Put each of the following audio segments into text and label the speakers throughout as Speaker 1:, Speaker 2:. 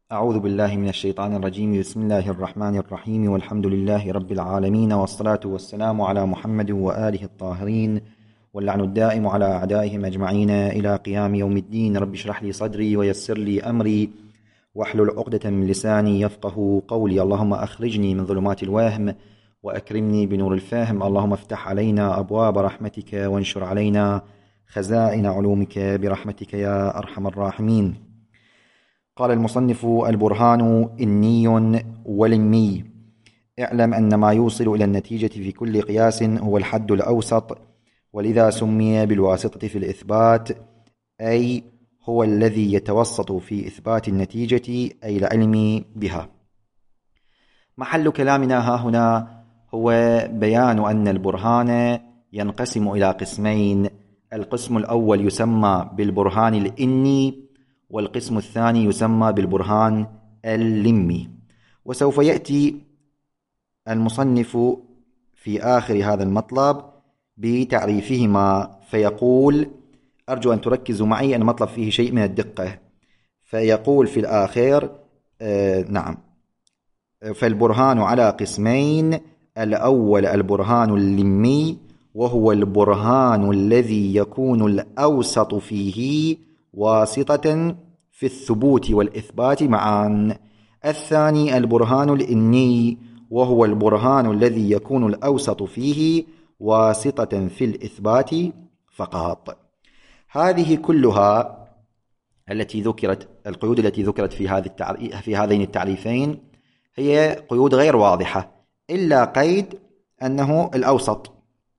Speaker 1: أعوذ بالله من الشيطان الرجيم. بسم الله الرحمن الرحيم، والحمد لله رب العالمين، والصلاة والسلام على محمد وآله الطاهرين، واللعن الدائم على أعدائهم أجمعين إلى قيام يوم الدين. رب اشرح لي صدري ويسر لي أمري واحلل عقدة من لساني يفقه قولي. اللهم أخرجني من ظلمات الوهم وأكرمني بنور الفهم. اللهم افتح علينا أبواب رحمتك وانشر علينا خزائن علومك برحمتك يا أرحم الراحمين. قال المصنف: البرهان إني ولمي. اعلم أن ما يوصل إلى النتيجة في كل قياس هو الحد الأوسط، ولذا سمي بالواسطة في الإثبات، أي هو الذي يتوسط في إثبات النتيجة، أي العلم بها. محل كلامنا ها هنا هو بيان أن البرهان ينقسم إلى قسمين. القسم الأول يسمى بالبرهان الإني، والقسم الثاني يسمى بالبرهان اللمي. وسوف يأتي المصنف في آخر هذا المطلب بتعريفهما، فيقول: أرجو أن تركزوا معي، أن المطلب فيه شيء من الدقة. فيقول في الآخر نعم، فالبرهان على قسمين: الأول البرهان اللمي، وهو البرهان الذي يكون الأوسط فيه واسطة في الثبوت والإثبات معا. الثاني البرهان الإني، وهو البرهان الذي يكون الأوسط فيه واسطة في الإثبات فقط. هذه كلها التي ذكرت، القيود التي ذكرت في هذين التعريفين، هي قيود غير واضحة، إلا قيد أنه الأوسط.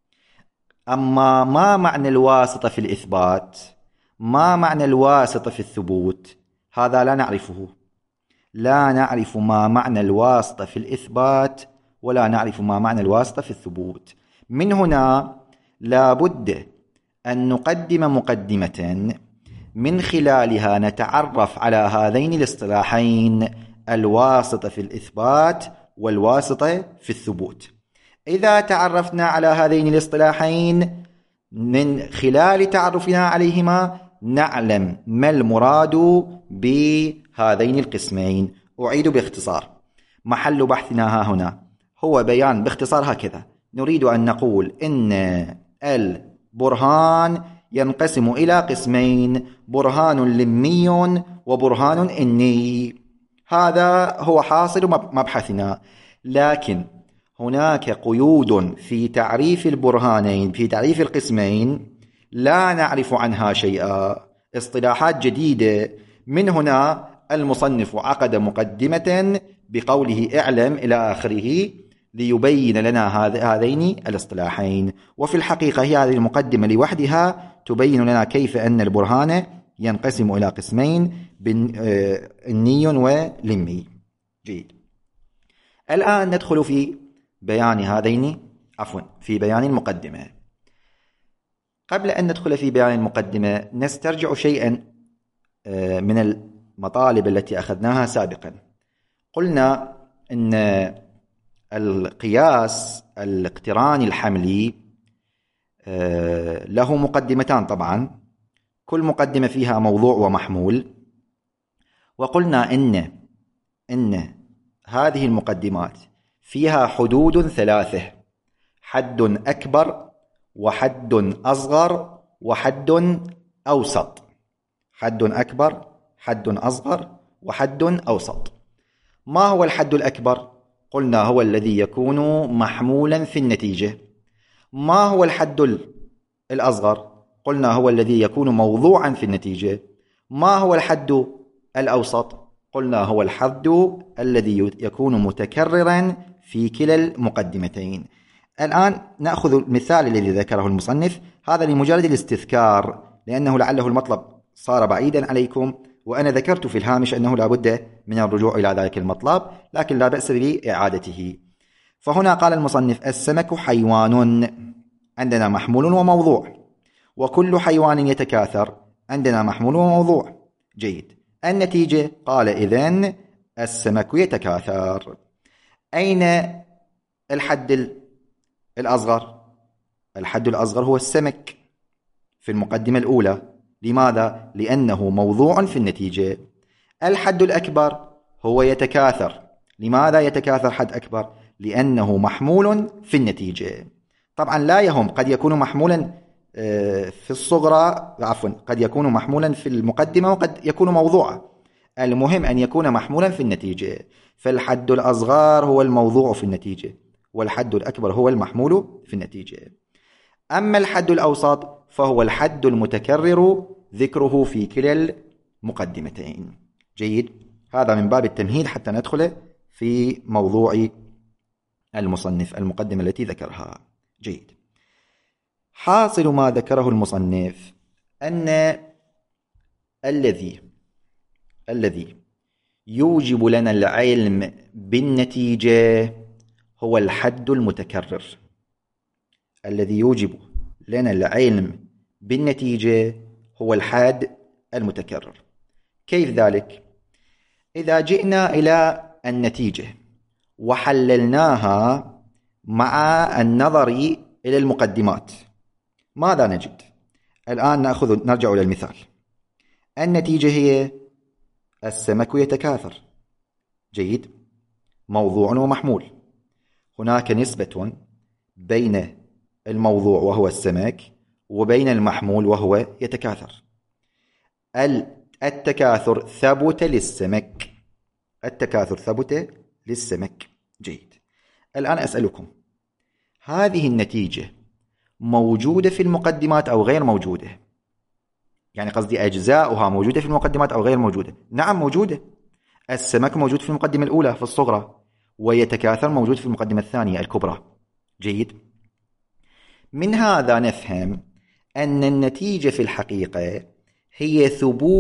Speaker 1: أما ما معنى الواسطة في الإثبات؟ ما معنى الواسطة في الثبوت؟ هذا لا نعرفه. لا نعرف ما معنى الواسطة في الإثبات، ولا نعرف ما معنى الواسطة في الثبوت. من هنا لا بد أن نقدم مقدمة من خلالها نتعرف على هذين الاصطلاحين: الواسطة في الإثبات والواسطة في الثبوت. إذا تعرفنا على هذين الاصطلاحين، من خلال تعرفنا عليهما نعلم ما المراد بهذين القسمين. أعيد باختصار. محل بحثنا ها هنا هو بيان باختصار هكذا: نريد أن نقول إن البرهان ينقسم إلى قسمين: برهان لمي وبرهان إني. هذا هو حاصل مبحثنا. لكن هناك قيود في تعريف البرهانين، في تعريف القسمين، لا نعرف عنها شيئا، اصطلاحات جديدة. من هنا المصنف عقد مقدمة بقوله: اعلم إلى آخره، ليبين لنا هذين الاصطلاحين. وفي الحقيقة هي هذه المقدمة لوحدها تبين لنا كيف أن البرهان ينقسم إلى قسمين: إني ولمي. جيد. الآن ندخل في بيان في بيان المقدمة. قبل أن ندخل في بيان المقدمة نسترجع شيئا من المطالب التي أخذناها سابقا. قلنا أن القياس الاقتراني الحملي له مقدمتان طبعا، كل مقدمة فيها موضوع ومحمول. وقلنا إن هذه المقدمات فيها حدود ثلاثة: حد أكبر، وحد أصغر، وحد أوسط. حد أكبر، حد أصغر، وحد أوسط. ما هو الحد الأكبر؟ قلنا هو الذي يكون محمولا في النتيجة. ما هو الحد الأصغر؟ قلنا هو الذي يكون موضوعا في النتيجة. ما هو الحد الأوسط؟ قلنا هو الحد الذي يكون متكررا في كلا المقدمتين. الآن نأخذ المثال الذي ذكره المصنف، هذا لمجرد الاستذكار، لأنه لعله المطلب صار بعيدا عليكم، وأنا ذكرت في الهامش أنه لا بد من الرجوع إلى ذلك المطلب، لكن لا بأس بإعادته. فهنا قال المصنف: السمك حيوان، عندنا محمول وموضوع، وكل حيوان يتكاثر، عندنا محمول وموضوع. جيد. النتيجة قال: إذن السمك يتكاثر. أين الحد الأصغر؟ الحد الأصغر هو السمك في المقدمة الأولى. لماذا؟ لأنه موضوع في النتيجة. الحد الأكبر هو يتكاثر. لماذا يتكاثر حد أكبر؟ لأنه محمول في النتيجة. طبعا لا يهم، قد يكون محمولا في الصغرى، عفوا قد يكون محمولا في المقدمة وقد يكون موضوعا. المهم أن يكون محمولا في النتيجة. فالحد الأصغر هو الموضوع في النتيجة، والحد الأكبر هو المحمول في النتيجة. أما الحد الأوسط فهو الحد المتكرر ذكره في كلا المقدمتين. جيد، هذا من باب التمهيد حتى ندخل في موضوع المصنف، المقدمة التي ذكرها. جيد، حاصل ما ذكره المصنف أن الذي يوجب لنا العلم بالنتيجة هو الحد المتكرر. الذي يوجب لنا العلم بالنتيجة هو الحد المتكرر. كيف ذلك؟ إذا جئنا إلى النتيجة وحللناها مع النظر إلى المقدمات، ماذا نجد؟ الآن نرجع إلى المثال. النتيجة هي السمك يتكاثر. جيد، موضوع ومحمول. هناك نسبة بين الموضوع وهو السمك وبين المحمول وهو يتكاثر. التكاثر ثبت للسمك. التكاثر ثبت للسمك. جيد، الآن أسألكم، هذه النتيجة موجودة في المقدمات أو غير موجودة؟ يعني قصدي أجزاؤها موجودة في المقدمات أو غير موجودة؟ نعم موجودة. السمك موجود في المقدمة الأولى في الصغرى، ويتكاثر موجود في المقدمة الثانية الكبرى. جيد، من هذا نفهم أن النتيجة في الحقيقة هي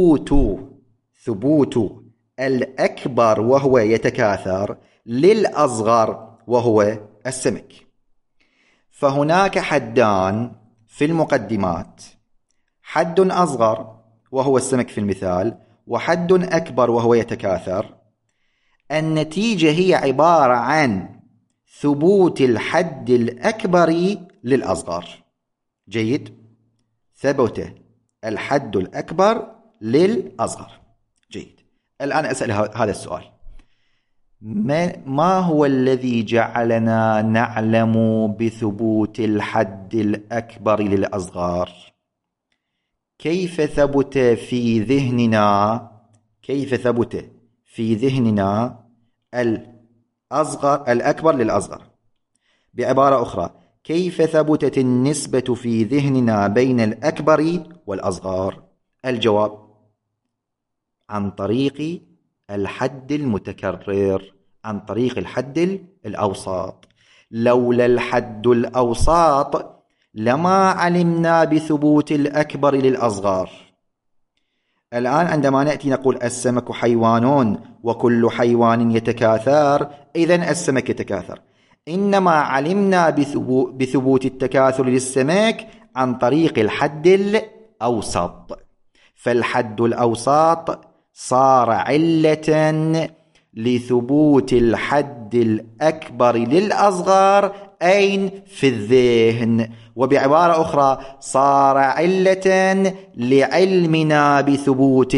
Speaker 1: ثبوت الأكبر وهو يتكاثر للأصغر وهو السمك. فهناك حدان في المقدمات، حد أصغر وهو السمك في المثال، وحد أكبر وهو يتكاثر. النتيجة هي عبارة عن ثبوت الحد الأكبر للأصغر. جيد، ثبت الحد الأكبر للأصغر. جيد، الآن أسأل هذا السؤال: ما هو الذي جعلنا نعلم بثبوت الحد الأكبر للأصغر؟ كيف ثبت في ذهننا الأكبر للأصغر؟ بعبارة أخرى، كيف ثبتت النسبة في ذهننا بين الأكبر والأصغر؟ الجواب: عن طريق الحد المتكرر، عن طريق الحد الأوسط. لولا الحد الأوسط لما علمنا بثبوت الأكبر للأصغر. الآن عندما نأتي نقول السمك حيوان وكل حيوان يتكاثر، إذن السمك يتكاثر. إنما علمنا بثبوت التكاثر للسمك عن طريق الحد الأوسط. فالحد الأوسط صار علة لثبوت الحد الأكبر للأصغر أين؟ في الذهن. وبعبارة أخرى، صار علة لعلمنا بثبوت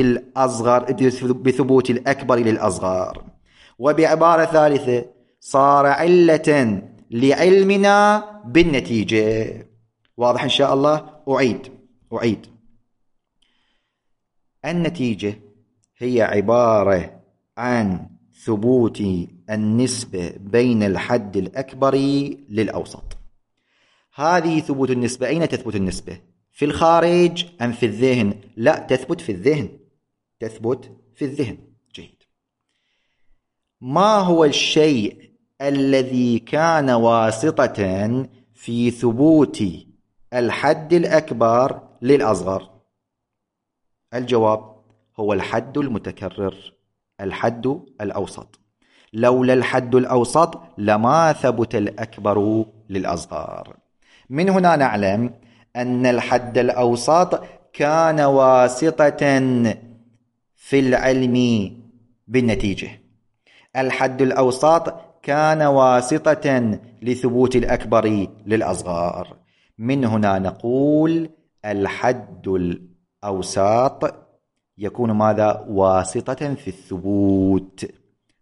Speaker 1: الأكبر للأصغر. وبعبارة ثالثة، صار علة لعلمنا بالنتيجة. واضح إن شاء الله؟ أعيد. النتيجة هي عبارة عن ثبوت النسبة بين الحد الأكبر للأوسط. هذه ثبوت النسبة. أين تثبت النسبة؟ في الخارج أم في الذهن؟ لا، تثبت في الذهن. جيد، ما هو الشيء الذي كان واسطة في ثبوت الحد الأكبر للأصغر؟ الجواب: هو الحد المتكرر، الحد الأوسط. لولا الحد الأوسط لما ثبت الأكبر للأصغر. من هنا نعلم أن الحد الأوسط كان واسطة في العلم بالنتيجة. الحد الأوسط كان واسطة لثبوت الأكبر للأصغر. من هنا نقول الحد الأوسط يكون ماذا؟ واسطة في الثبوت.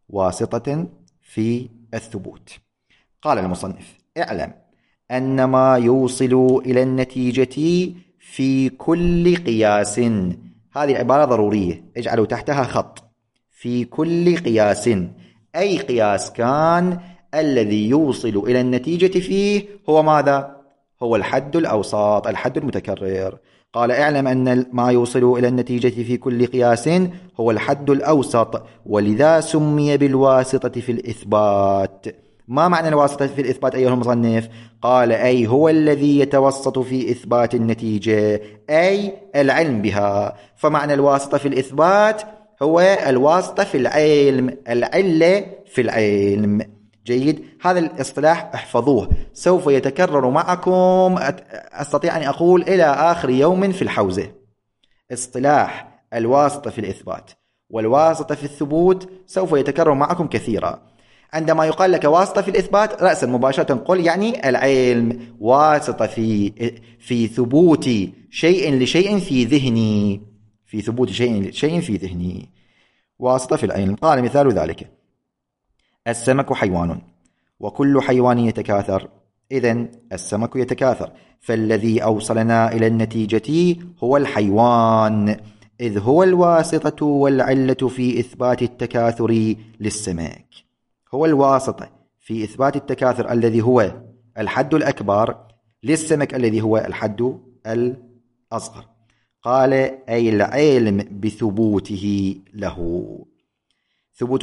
Speaker 1: واسطة في الثبوت. قال المصنف: اعلم أن ما يوصل إلى النتيجة في كل قياس، هذه العبارة ضرورية، اجعلوا تحتها خط، في كل قياس، أي قياس كان الذي يوصل إلى النتيجة فيه هو ماذا؟ هو الحد الأوسط، الحد المتكرر. قال: اعلم أن ما يوصل إلى النتيجة في كل قياس هو الحد الأوسط، ولذا سمي بالواسطة في الإثبات. ما معنى الواسطة في الإثبات أيها المصنف؟ قال: أي هو الذي يتوسط في إثبات النتيجة، أي العلم بها. فمعنى الواسطة في الإثبات هو الواسطة في العلم، العلة في العلم. جيد، هذا الاصطلاح احفظوه، سوف يتكرر معكم، أستطيع أن أقول إلى آخر يوم في الحوزة. اصطلاح الواسطة في الإثبات والواسطة في الثبوت سوف يتكرر معكم كثيرا. عندما يقال لك واسطة في الإثبات، رأسا مباشرة قل يعني العلم، واسطة في ثبوت شيء لشيء في ذهني، في ثبوت شيء لشيء في ذهني، واسطة في العلم. قال: مثال ذلك: السمك حيوان، وكل حيوان يتكاثر، إذن السمك يتكاثر، فالذي أوصلنا إلى النتيجة هو الحيوان، إذ هو الواسطة والعلة في إثبات التكاثر للسمك. هو الواسطة في إثبات التكاثر الذي هو الحد الأكبر للسمك الذي هو الحد الأصغر. قال: أي العلم بثبوته له، ثبوت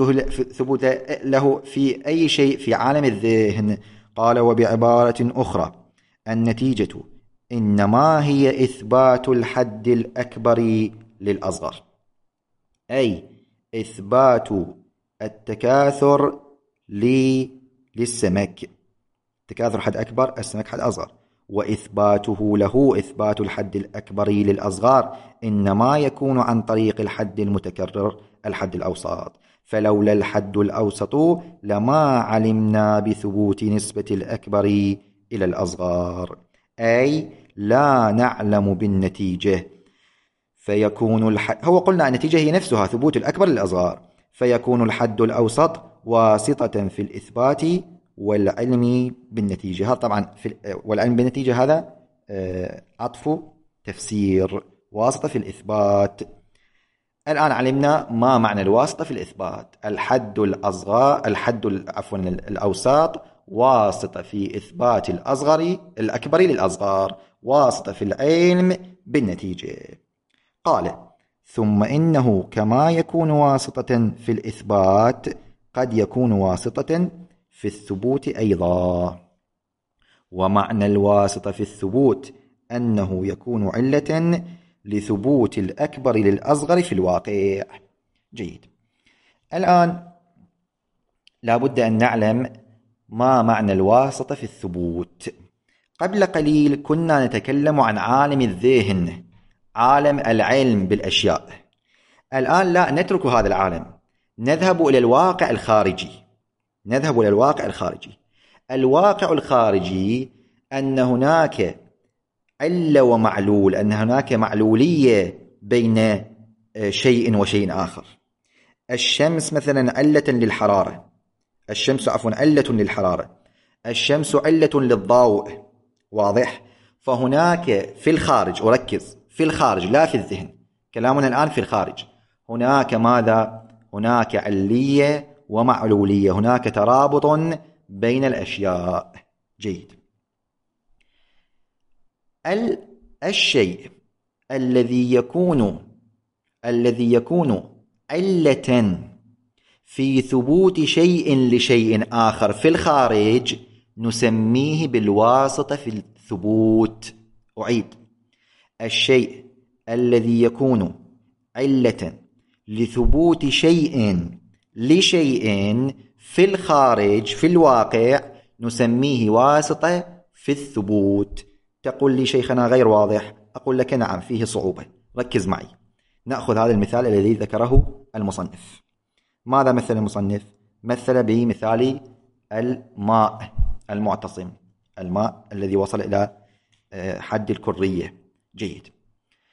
Speaker 1: له في أي شيء في عالم الذهن. قال: وبعبارة أخرى النتيجة إنما هي إثبات الحد الأكبر للأصغر، أي إثبات التكاثر للسمك، تكاثر حد أكبر، السمك حد أصغر، وإثباته له إثبات الحد الأكبر للأصغر إنما يكون عن طريق الحد المتكرر، الحد الأوسط. فلولا الحد الأوسط لما علمنا بثبوت نسبة الأكبر إلى الأصغر، أي لا نعلم بالنتيجة، فيكون هو قلنا النتيجة هي نفسها ثبوت الأكبر للأصغر، فيكون الحد الأوسط واسطة في الإثبات والعلم بالنتيجة. هذا طبعا والعلم بالنتيجة هذا عطف تفسير، واسطة في الإثبات. الآن علمنا ما معنى الواسطة في الإثبات: الحد الأصغر، الأوسط، واسطة في إثبات الأكبر للأصغر، واسطة في العلم بالنتيجة. قال: ثم إنه كما يكون واسطة في الإثبات قد يكون واسطة في الثبوت أيضا. ومعنى الواسطة في الثبوت أنه يكون علة لثبوت الأكبر للأصغر في الواقع. جيد، الآن لابد أن نعلم ما معنى الواسطة في الثبوت. قبل قليل كنا نتكلم عن عالم الذهن، عالم العلم بالأشياء. الآن لا نترك هذا العالم، نذهب إلى الواقع الخارجي. الواقع الخارجي أن هناك علة ومعلول، أن هناك معلولية بين شيء وشيء آخر. الشمس مثلا علة للحرارة، علة للحرارة، الشمس علة للضوء، واضح؟ فهناك في الخارج، وركز، في الخارج لا في الذهن، كلامنا الآن في الخارج، هناك ماذا؟ هناك علية ومعلولية، هناك ترابط بين الأشياء. جيد، الشيء الذي يكون علة في ثبوت شيء لشيء آخر في الخارج نسميه بالواسطة في الثبوت. أعيد: الشيء الذي يكون علة لثبوت شيء لشيء في الخارج في الواقع نسميه واسطة في الثبوت. تقول لي شيخنا غير واضح، أقول لك نعم فيه صعوبة، ركز معي. نأخذ هذا المثال الذي ذكره المصنف. ماذا مثل المصنف؟ مثل بمثال الماء المعتصم، الماء الذي وصل إلى حد الكرية. جيد،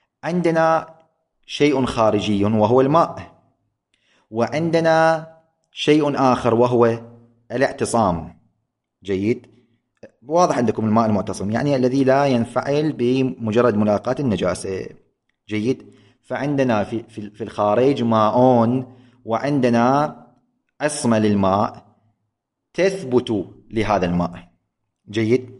Speaker 1: عندنا شيء خارجي وهو الماء، وعندنا شيء آخر وهو الاعتصام. جيد. واضح عندكم الماء المعتصم يعني الذي لا ينفعل بمجرد ملاقاة النجاسة. جيد. فعندنا في الخارج ماء، وعندنا عصمة للماء تثبت لهذا الماء. جيد.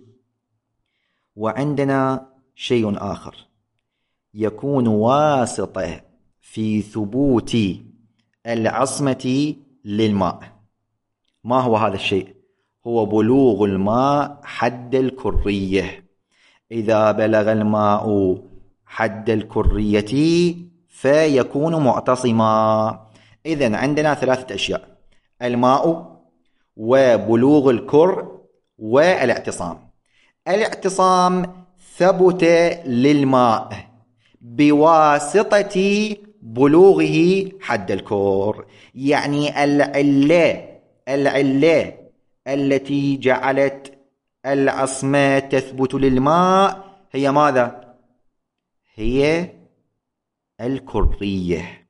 Speaker 1: وعندنا شيء آخر يكون واسطة في ثبوت العصمة للماء. ما هو هذا الشيء؟ هو بلوغ الماء حد الكرية. إذا بلغ الماء حد الكرية فيكون معتصما. إذن عندنا ثلاثة أشياء: الماء وبلوغ الكر والاعتصام. الاعتصام ثبت للماء بواسطة بلوغه حد الكر، يعني العلة التي جعلت العصمة تثبت للماء هي ماذا؟ هي الكرية.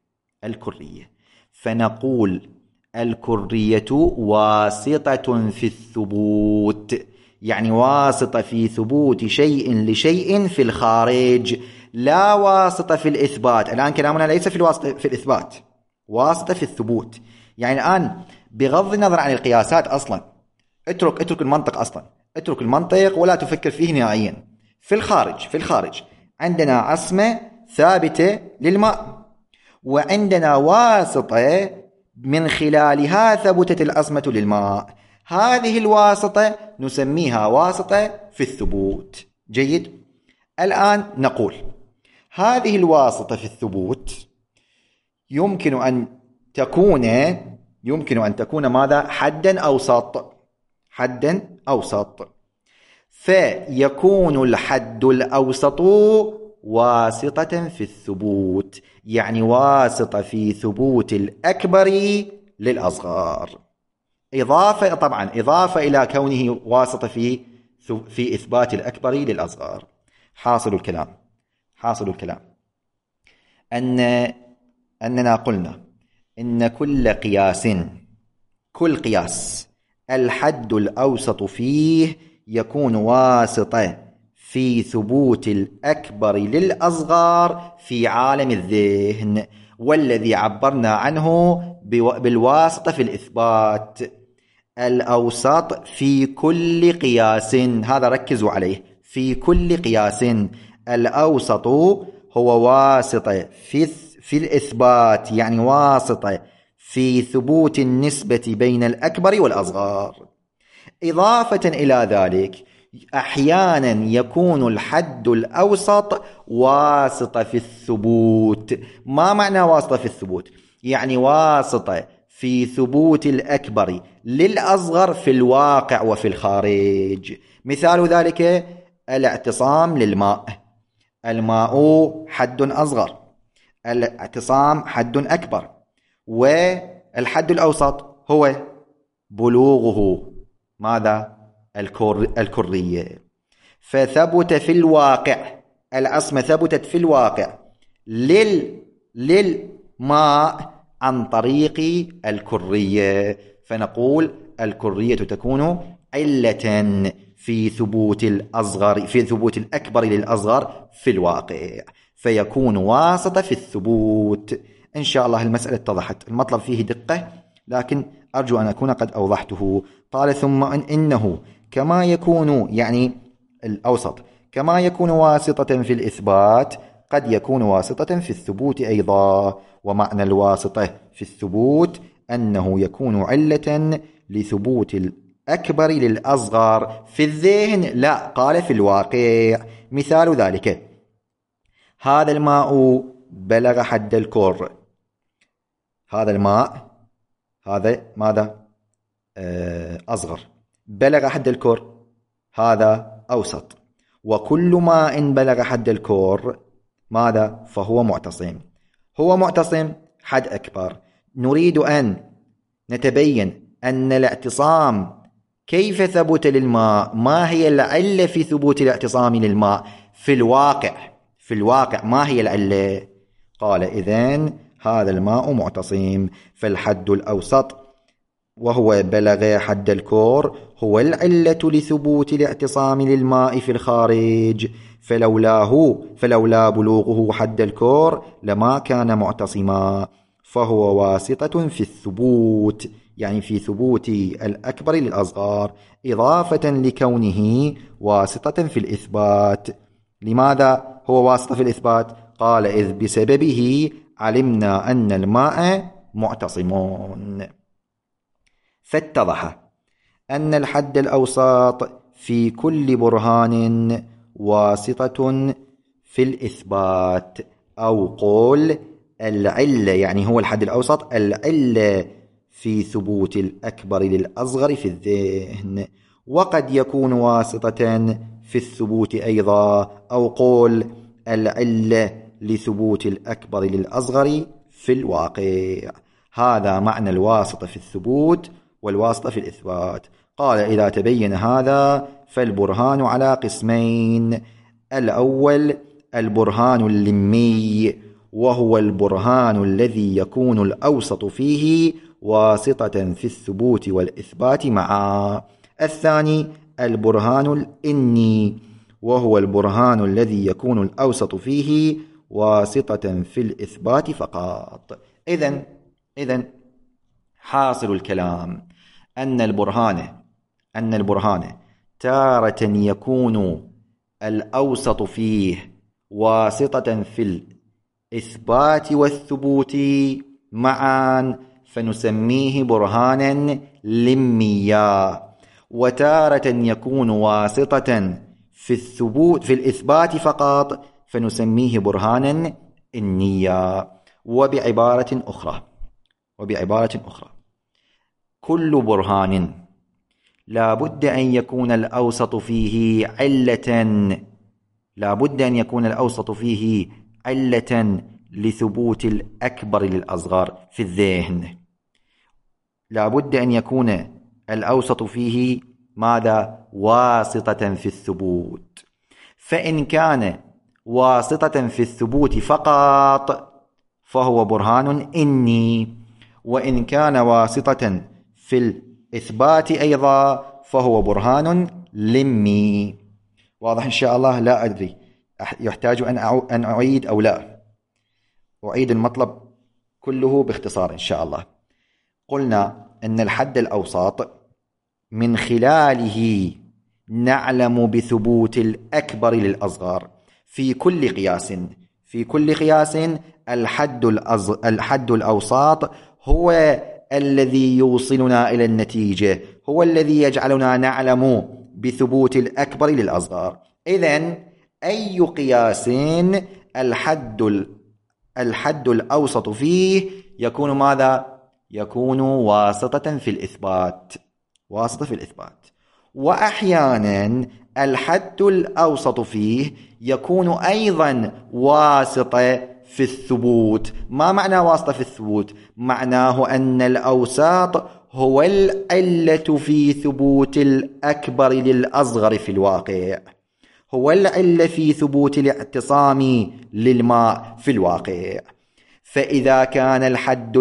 Speaker 1: فنقول الكرية واسطة في الثبوت، يعني واسطة في ثبوت شيء لشيء في الخارج، لا واسطة في الإثبات. الآن كلامنا ليس في الواسطة في الإثبات، واسطة في الثبوت. يعني الآن بغض النظر عن القياسات أصلا، اترك المنطق أصلا، اترك المنطق ولا تفكر فيه نهائيا. في الخارج عندنا عصمة ثابتة للماء، وعندنا واسطة من خلالها ثبتت العصمة للماء. هذه الواسطة نسميها واسطة في الثبوت. جيد. الآن نقول هذه الواسطة في الثبوت يمكن أن تكون ماذا؟ حدا أوسط. فيكون الحد الأوسط واسطة في الثبوت، يعني واسطة في ثبوت الأكبر للأصغر، إضافة إلى كونه واسطة في إثبات الأكبر للأصغر. حاصل الكلام أننا قلنا إن كل قياس الحد الأوسط فيه يكون واسطة في ثبوت الأكبر للأصغر في عالم الذهن، والذي عبرنا عنه بالواسطة في الإثبات. الأوسط في كل قياس، هذا ركزوا عليه، في كل قياس الأوسط هو واسطة في الإثبات، يعني واسطة في ثبوت النسبة بين الأكبر والأصغر. إضافة إلى ذلك أحيانا يكون الحد الأوسط واسطة في الثبوت. ما معنى واسطة في الثبوت؟ يعني واسطة في ثبوت الأكبر للأصغر في الواقع وفي الخارج. مثال ذلك الاعتصام للماء. الماء حد أصغر، الاعتصام حد أكبر، والحد الأوسط هو بلوغه ماذا؟ الكرية. فثبت في الواقع، العصمة ثبتت في الواقع للماء عن طريق الكرية. فنقول الكرية تكون علة في ثبوت الأكبر للأصغر في الواقع، فيكون واسطة في الثبوت. إن شاء الله المسألة اتضحت، المطلب فيه دقة لكن أرجو أن أكون قد أوضحته. قال ثم إنه كما يكون، يعني الأوسط، كما يكون واسطة في الإثبات قد يكون واسطة في الثبوت أيضا. ومعنى الواسطة في الثبوت أنه يكون علة لثبوت الأكبر للأصغر في الذهن، لا، قال في الواقع. مثال ذلك: هذا الماء بلغ حد الكر. هذا الماء هذا ماذا؟ أصغر. بلغ حد الكر هذا أوسط. وكل ماء بلغ حد الكر ماذا؟ فهو معتصم. هو معتصم حد أكبر. نريد أن نتبين أن الاعتصام كيف ثبت للماء، ما هي العلة في ثبوت الاعتصام للماء في الواقع ما هي العلة؟ قال إذن هذا الماء معتصم، فالحد الأوسط وهو بلغ حد الكور هو العلة لثبوت الاعتصام للماء في الخارج، فلولا بلوغه حد الكور لما كان معتصما، فهو واسطة في الثبوت، يعني في ثبوت الأكبر للأصغر، إضافة لكونه واسطة في الإثبات. لماذا هو واسطة في الإثبات؟ قال إذ بسببه علمنا أن الماء معتصمون. فاتضح أن الحد الأوسط في كل برهان واسطة في الإثبات، أو قول العلة، يعني هو الحد الأوسط العلة في ثبوت الأكبر للأصغر في الذهن، وقد يكون واسطة في الثبوت أيضا، أو قول العلة لثبوت الأكبر للأصغر في الواقع. هذا معنى الواسطة في الثبوت والواسطة في الإثبات. قال إذا تبين هذا فالبرهان على قسمين: الأول البرهان اللمي، وهو البرهان الذي يكون الأوسط فيه واسطة في الثبوت والإثبات معا. الثاني البرهان الإني، وهو البرهان الذي يكون الأوسط فيه واسطة في الإثبات فقط. إذن حاصل الكلام أن البرهان تارة يكون الأوسط فيه واسطة في الإثبات والثبوت معا، فنسميه برهانا لميا، وتارة يكون واسطة في الإثبات فقط، فنسميه برهانا إنيا. وبعبارة أخرى كل برهان لا بد أن يكون الأوسط فيه علة لثبوت الأكبر للأصغر في الذهن. لا بد أن يكون الأوسط فيه ماذا؟ واسطة في الثبوت. فإن كان واسطة في الثبوت فقط فهو برهان إني، وإن كان واسطة في الإثبات أيضا فهو برهان لمي. واضح إن شاء الله؟ لا أدري يحتاج أن أعيد أو لا. أعيد المطلب كله باختصار إن شاء الله. قلنا أن الحد الأوسط من خلاله نعلم بثبوت الأكبر للأصغر في كل قياس. الحد الأوسط هو الذي يوصلنا إلى النتيجة، هو الذي يجعلنا نعلم بثبوت الأكبر للأصغر. إذن أي قياس الحد الأوسط فيه يكون ماذا؟ يكون واسطة في الإثبات. وأحيانا الحد الأوسط فيه يكون أيضا واسطة في الثبوت. ما معنى واسطة في الثبوت؟ معناه أن الأوساط هو العلة في ثبوت الأكبر للأصغر في الواقع، هو العلة في ثبوت الاعتصام للماء في الواقع. فإذا كان الحد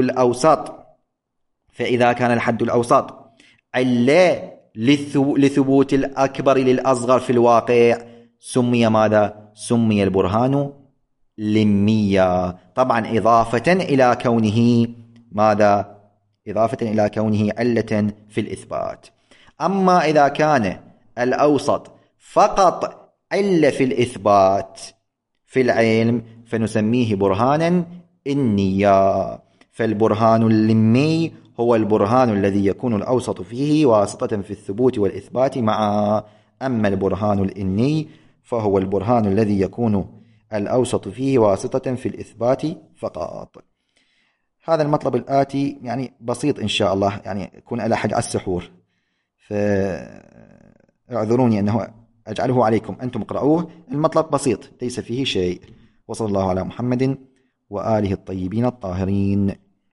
Speaker 1: الأوسط علة لثبوت الأكبر للأصغر في الواقع سمي ماذا؟ سمي البرهان لميا، طبعا إضافة إلى كونه ماذا؟ إضافة إلى كونه علة في الإثبات. أما إذا كان الأوسط فقط علة في الإثبات في العلم فنسميه برهانا إنيا. فالبرهان اللمي هو البرهان الذي يكون الأوسط فيه واسطة في الثبوت والإثبات معا. أما البرهان الإني فهو البرهان الذي يكون الأوسط فيه واسطة في الإثبات فقط. هذا المطلب الآتي يعني بسيط إن شاء الله، يعني يكون على حد السحور، فاعذروني أنه أجعله عليكم، أنتم اقرأوه. المطلب بسيط ليس فيه شيء. وصلى الله على محمد وآله الطيبين الطاهرين.